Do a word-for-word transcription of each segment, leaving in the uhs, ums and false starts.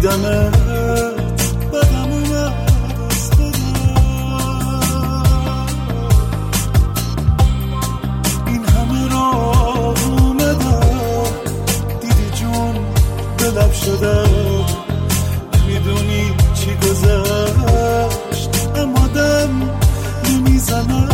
دیدمت بدم اومد از خودم. این همه راه اومدم دیدی جون به لب شدم. میدونی چی گذشت اما دم نمیزنم.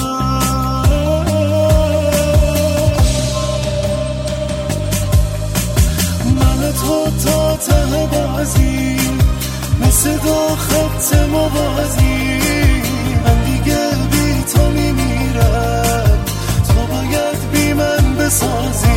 من تو تا ته بازی مثل دو خط موازی. من دیگه بی تو میمیرم تو باید بی من بسازی.